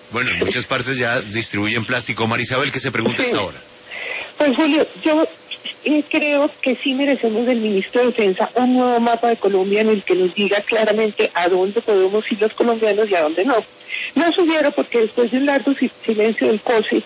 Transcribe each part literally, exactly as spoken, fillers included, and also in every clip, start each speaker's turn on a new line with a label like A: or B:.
A: Bueno, en muchas partes ya distribuyen plástico. Marisabel, ¿qué se pregunta
B: Sí.
A: hasta ahora?
B: Pues Julio, yo eh, creo que sí merecemos del ministro de Defensa un nuevo mapa de Colombia en el que nos diga claramente a dónde podemos ir los colombianos y a dónde no. No sugiero porque después de un largo si- silencio del COSE,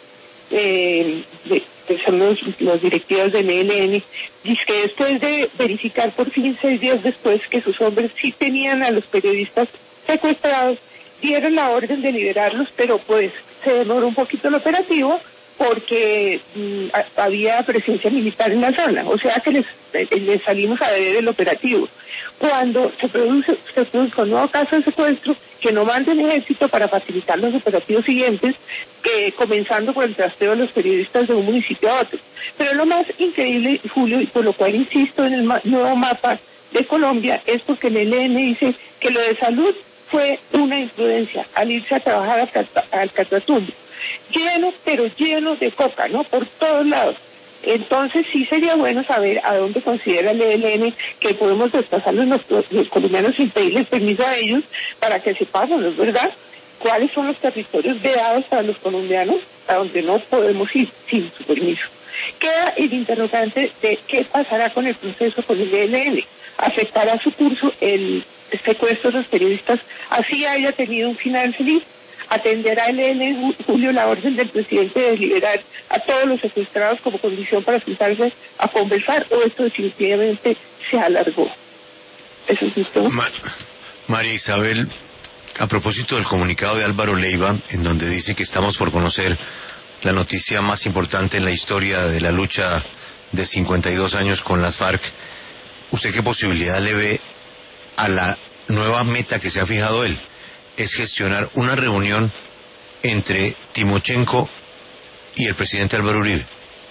B: eh, de, que son los, los directivos del E L N, dice que después de verificar por fin seis días después que sus hombres sí tenían a los periodistas secuestrados, dieron la orden de liberarlos, pero pues se demoró un poquito el operativo porque mm, a- había presencia militar en la zona, o sea que les, eh, les salimos a deber el operativo. Cuando se produce, se produce un nuevo caso de secuestro, que no manden ejército para facilitar los operativos siguientes, que comenzando por el trasteo de los periodistas de un municipio a otro. Pero lo más increíble, Julio, y por lo cual insisto en el ma- nuevo mapa de Colombia, es porque el E L N dice que lo de salud fue una imprudencia al irse a trabajar al, Cata- al Catatumbo. Lleno, pero lleno de coca, ¿no? Por todos lados. Entonces sí sería bueno saber a dónde considera el E L N que podemos desplazarlos los, los colombianos sin pedirles permiso a ellos para que sepamos, ¿no es verdad? ¿Cuáles son los territorios vedados para los colombianos a donde no podemos ir sin su permiso? Queda el interrogante de qué pasará con el proceso con el E L N. ¿Afectará su curso el secuestro de los periodistas así haya tenido un final feliz? ¿Atenderá el E L N, Julio, la orden del presidente de liberar a todos los secuestrados como condición para sentarse a conversar, o esto definitivamente se alargó? Eso es mi tema.
A: Ma- María Isabel, a propósito del comunicado de Álvaro Leiva, en donde dice que estamos por conocer la noticia más importante en la historia de la lucha de cincuenta y dos años con las FARC, ¿usted qué posibilidad le ve a la nueva meta que se ha fijado él? Es gestionar una reunión entre Timochenko y el presidente Álvaro Uribe.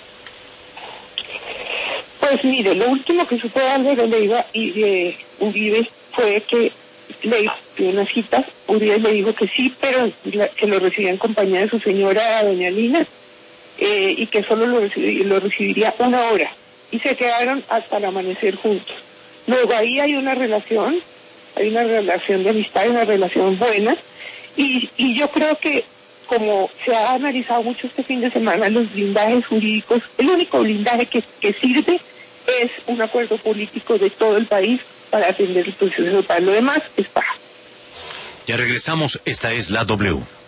B: Pues mire, lo último que supo Álvaro Leiva y de Uribe fue que le dio una cita, Uribe le dijo que sí, pero la, que lo recibía en compañía de su señora, doña Lina, eh, y que solo lo, recibi- lo recibiría una hora, y se quedaron hasta el amanecer juntos. Luego ahí hay una relación, hay una relación de amistad, una relación buena, y, y yo creo que como se ha analizado mucho este fin de semana, los blindajes jurídicos, el único blindaje que, que sirve es un acuerdo político de todo el país para atender el proceso. Para lo demás es paja.
A: Ya regresamos, esta es la W.